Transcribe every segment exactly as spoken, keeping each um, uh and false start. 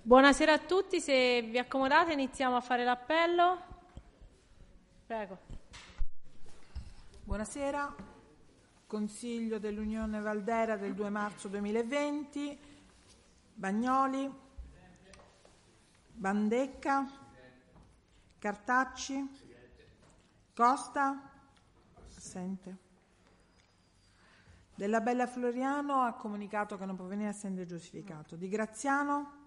Buonasera a tutti, se vi accomodate iniziamo a fare l'appello. Prego. Buonasera, Consiglio dell'Unione Valdera del due marzo duemilaventi, Bagnoli, Bandecca, Cartacci, Costa, assente. Della Bella Floriano ha comunicato che non può venire, essendo giustificato. Di Graziano,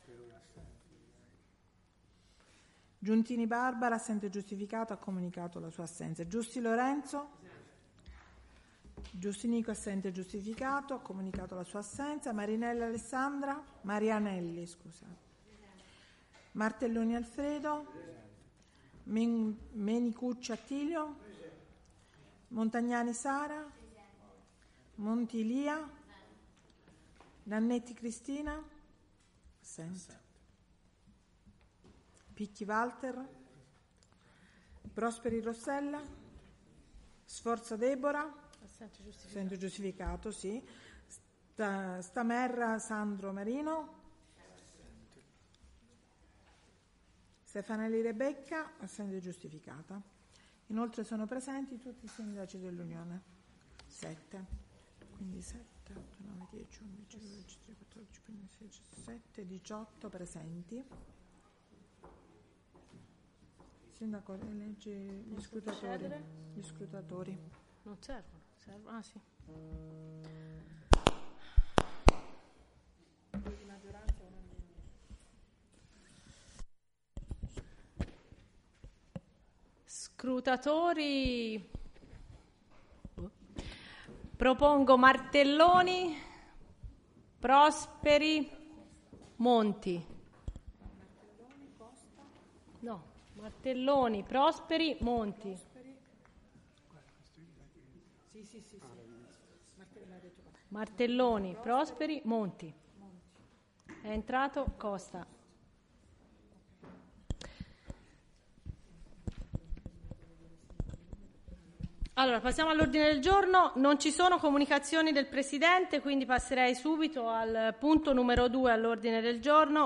Giuntini Barbara, assente giustificato, ha comunicato la sua assenza. Giusti Lorenzo, Giustinico, assente giustificato, ha comunicato la sua assenza. Marinella Alessandra, Marianelli, scusa. Martelloni Alfredo, Men- Menicucci Attilio, Montagnani Sara, Montilia, Nannetti Cristina, assente. Picchi Walter, Prosperi Rossella, Sforza Debora, Assente giustificato. assente giustificato, sì. Sta, Stamerra Sandro Marino, Stefanelli Rebecca, assente giustificata. Inoltre sono presenti tutti i sindaci dell'Unione, sette, quindi sette, otto, nove, dieci, undici, dodici, tredici, quattordici, quindici, sedici, diciassette, diciotto presenti. Sindaco, legge gli scrutatori. Gli scrutatori. Non servono, servono, ah sì. Scrutatori. Propongo Martelloni, Prosperi, Monti. No. Martelloni, Prosperi, Monti. Sì, sì, sì, sì. Martelloni, Prosperi, Monti. È entrato Costa. Allora, passiamo all'ordine del giorno. Non ci sono comunicazioni del Presidente, quindi passerei subito al punto numero due all'ordine del giorno,